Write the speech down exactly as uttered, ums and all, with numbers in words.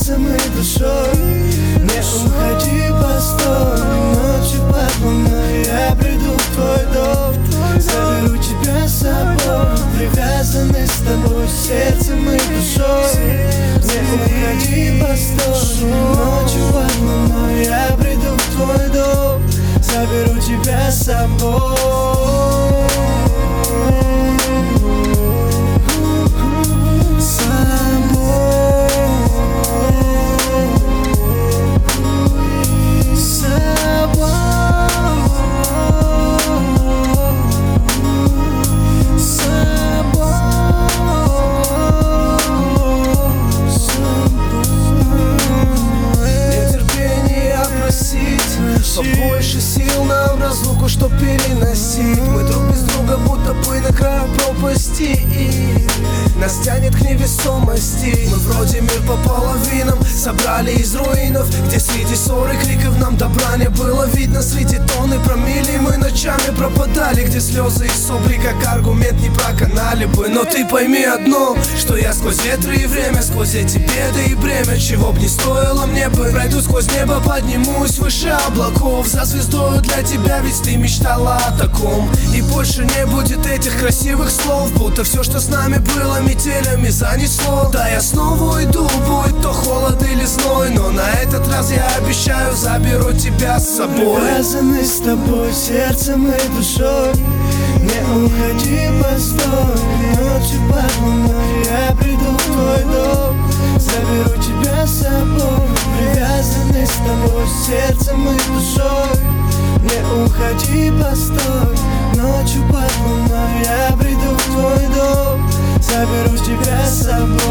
сердцем и душой. Не уходи, постой, ночью под луной я приду в твой дом. Заберу тебя с собой, привязаны с тобой сердцем и душой. Не уходи, постой, ночью под луной я приду в твой дом. Заберу тебя с собой. Побольше сил нам разлуку, чтоб переносить. Мы друг без друга будто бы на краю пропасти, и нас тянет к невесомости. Мы вроде мир по половинам собрали из руинов, где среди ссор и криков нам добра не было видно. Среди тонны промилле мы ночами пропадали, где слезы и сопли как аргумент не проканали бы. Но ты пойми одно, что я сквозь ветры и время, сквозь эти беды и бремя, чего б не стоило мне бы, пройду сквозь небо, поднимусь выше облаков за звездою для тебя, ведь ты мечтала о таком. И больше не будет этих красивых слов, будто все, что с нами было, метелями занесло. Да, я снова уйду, будет то холод или зной, но на этот раз я обещаю, заберу тебя с собой. Привязаны с тобой сердцем и душой. Не уходи, постой, ночью под луной я приду в твой дом. Заберу тебя с собой, привязаны с тобой сердцем и душой. Не уходи, постой, ночью под луной я приду в твой дом. Заберу тебя с собой.